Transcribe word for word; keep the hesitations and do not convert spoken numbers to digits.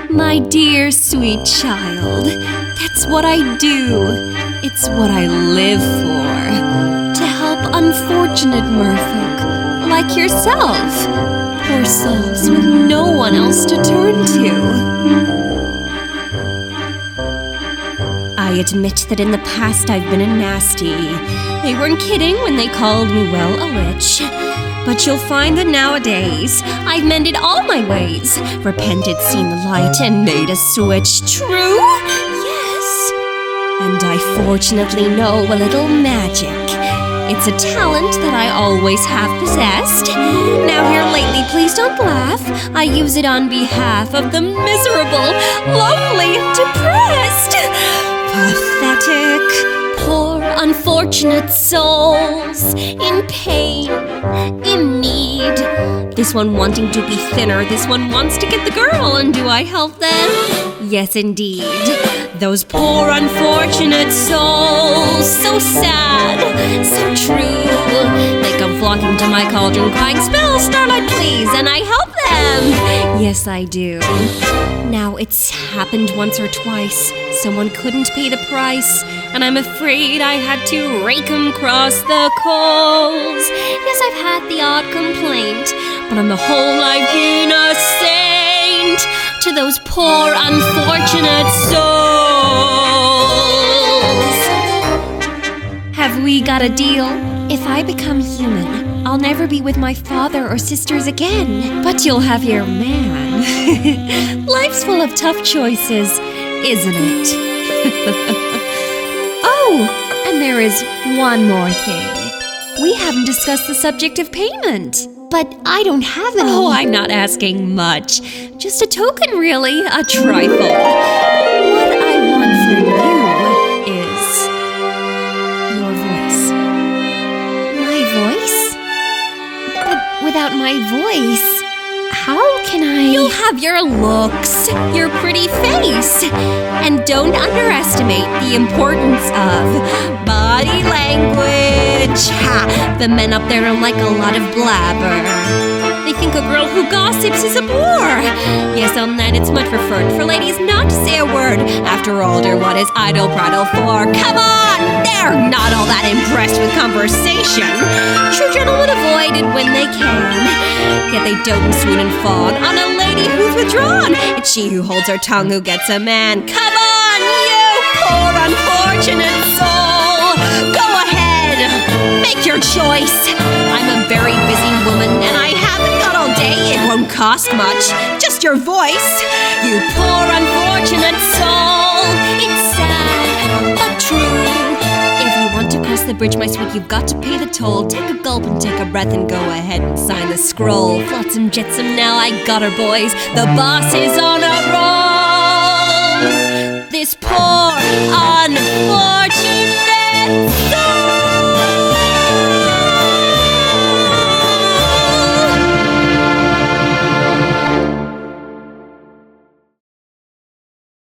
My dear sweet child, that's what I do. It's what I live for. To help unfortunate merfolk like yourself. Poor souls with no one else to turn to. I admit that in the past I've been a nasty. They weren't kidding when they called me, well, a witch. But you'll find that nowadays I've mended all my ways, repented, seen the light, and made a switch. True? Yes. And I fortunately know a little magic. It's a talent that I always have possessed. Now here lately, please don't laugh. I use it on behalf of the miserable, lonely, depressed, pathetic, poor, unfortunate souls in pain, in need. This one wanting to be thinner, this one wants to get the girl, and do I help them? Yes, indeed. Those poor, unfortunate souls, so sad, so true. They come flocking to my cauldron, crying, "Spell, Starlight, please," and I help them. Yes, I do. Now, it's happened once or twice. Someone couldn't pay the price, and I'm afraid I had to rake 'em across the coals. Yes, I've had the odd complaint, but on the whole I've been a saint to those poor, unfortunate souls. Have we got a deal? If I become human, I'll never be with my father or sisters again. But you'll have your man. Life's full of tough choices, isn't it? Oh, and there is one more thing. We haven't discussed the subject of payment. But I don't have any. Oh, I'm not asking much. Just a token, really. A trifle. What I want from you is your voice. My voice? But without my voice, how can I... You'll have your looks, your pretty face. And don't underestimate the importance of body language. Ha! The men up there don't like a lot of blabber. They think a girl who gossips is a bore. Yes, on that it's much preferred for ladies not to say a word. After all, dear, what is idle prattle for? Come on! They're not all that impressed with conversation. True gentlemen avoid it when they can. Yet they dote and swoon and fawn on a lady who's withdrawn. It's she who holds her tongue who gets a man. Come on, you poor unfortunate soul! Go ahead, make your choice. I'm a very busy woman, and I haven't got all day. It won't cost much, just your voice. You poor unfortunate soul. It's sad, but true. If you want to cross the bridge, my sweet, you've got to pay the toll. Take a gulp and take a breath and go ahead and sign the scroll. Flotsam jetsam, now I got her, boys. The boss is on